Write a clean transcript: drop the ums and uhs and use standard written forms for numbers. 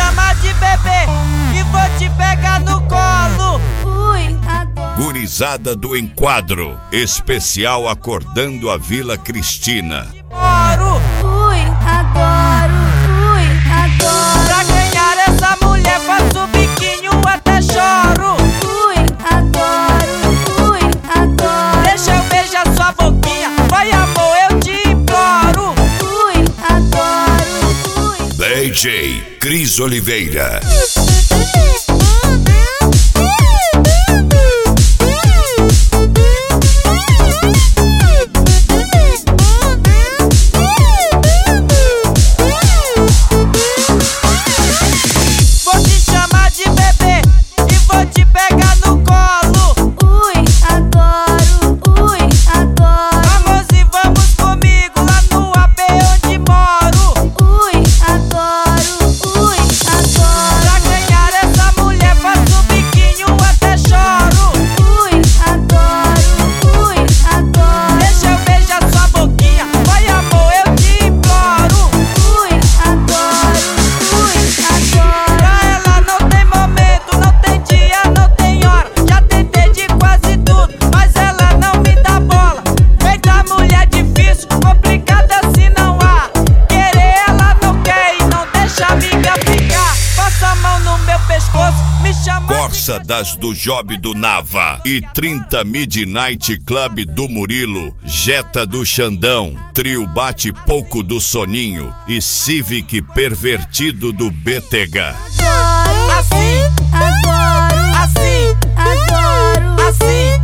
chamar de bebê e vou te pegar no colo. Ui, adoro. Gurizada do Enquadro, especial acordando a Vila Cristina. Moro Ui, adoro. Ui, adoro. pra ganhar essa mulher, faço biquinho até choro. Ui, adoro. Ui, adoro. Deixa eu beijar sua boquinha, vai amor, eu te imploro. Ui, adoro. Ui. DJ Cris Oliveira. Vou te chamar de bebê e vou te pegar no colo. Ui, adoro. Ui, adoro. Vamos e vamos comigo lá no AP onde moro. Ui, adoro. Ui, adoro. Pra ganhar essa mulher, faço biquinho até choro. Ui, adoro. Ui, adoro. Deixa eu beijar sua boquinha, vai amor, eu te imploro. Ui, adoro. Ui, adoro. Pra ela não tem momento, não tem dia, não tem hora. Já tentei de quase tudo, mas ela não me dá bola. Feita mulher difícil, complicada assim não há. Querer ela não quer e não deixa a amiga ficar. Passa a mão no meu pescoço, me chama Corsa das do Job do Nava e 30 Midnight Club do Murilo, Jetta do Xandão, Trio Bate Pouco do Soninho e Civic Pervertido do Betega. Adoro. assim, Adoro. assim, Adoro. assim.